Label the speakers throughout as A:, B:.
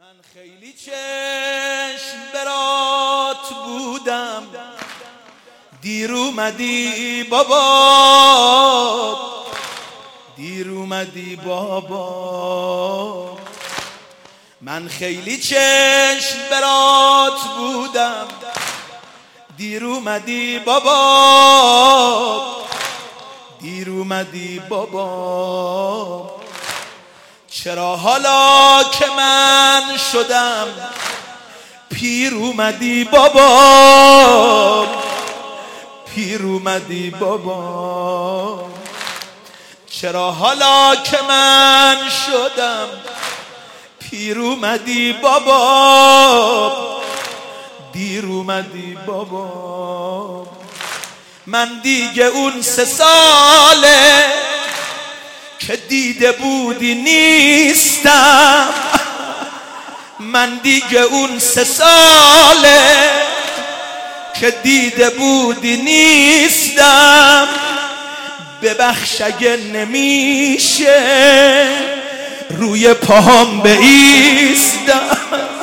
A: من خیلی چشم برات بودم، دیر اومدی بابا، دیر اومدی بابا. من خیلی چشم برات بودم، دیر اومدی بابا، دیر اومدی بابا. چرا حالا که من شدم پیر اومدی بابا، پیر اومدی بابا. چرا حالا که من شدم پیر اومدی بابا، دیر اومدی بابا. من دیگه اون 3 ساله که دیده بودی نیستم، من دیگه اون 3 ساله که دیده بودی نیستم. ببخش اگه نمیشه روی پاهم بایستم،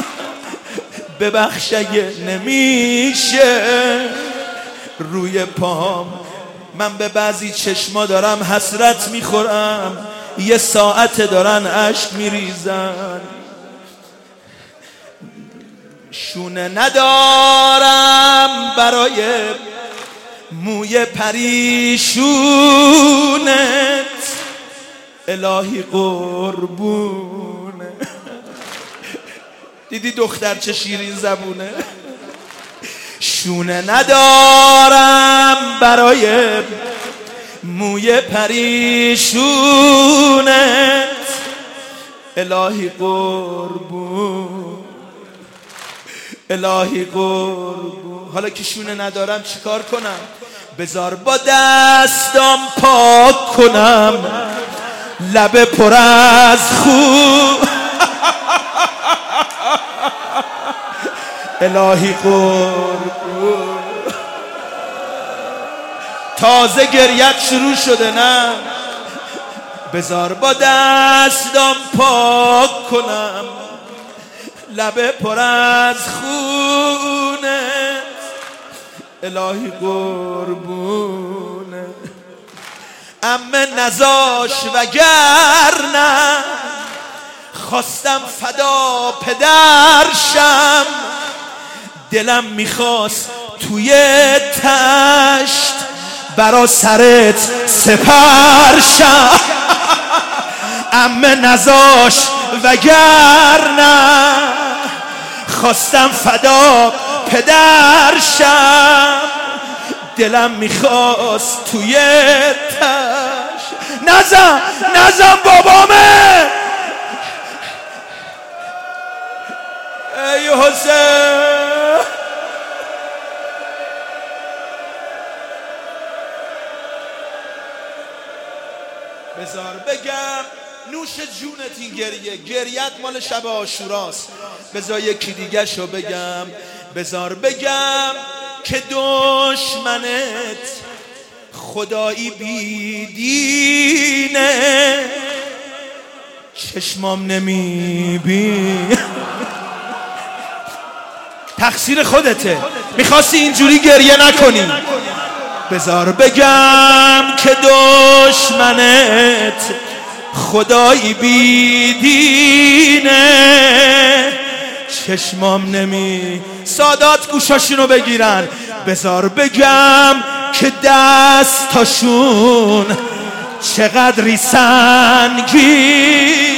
A: ببخش اگه نمیشه روی پاهم. من به بعضی چشما دارم حسرت میخورم، 1 ساعت دارن اشک میریزن. شونه ندارم برای موی پریشونت، الهی قربونه. دیدی دختر چه شیرین زبونه؟ شونه ندارم برای موی پریشونت، الهی قربون، الهی قربون. حالا که شونه ندارم چیکار کنم؟ بذار با دستام پاک کنم لب پر از خون، الهی قربون. تازه گریت شروع شده نه؟ بذار با دستام پاک کنم لب پر از خونت، الهی قربونه. عمه نزاش وگرنه خواستم فدا پدرشم، دلم میخواست توی تشت برا سرت سپرشم. عمه نزاش وگرنه خواستم فدا پدرشم، دلم میخواست توی تشت. نزن نزن بابامه، ای حسین. بذار بگم نوش جونت این گریت مال شب عاشوراست. بذار یکی دیگه شو بگم، بذار بگم که دشمنت خدایی بیدینه، چشمام نمیبین. تقصیر خودته، میخواستی اینجوری گریه نکنی. بذار بگم که دشمنت خدایی بیدینه، چشمام نمی. سادات گوشاشونو بگیرن. بذار بگم که دستاشون چقدری سنگینه،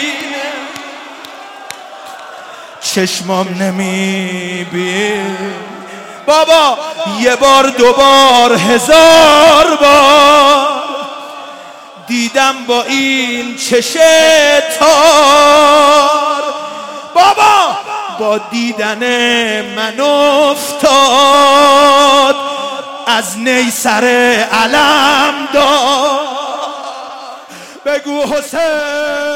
A: چشمام نمیبین. بابا 1 بار 2 بار 1000 بار دیدم با این چشم تار، بابا با دیدن من افتاد از نی سر علم دار. بگو حسین.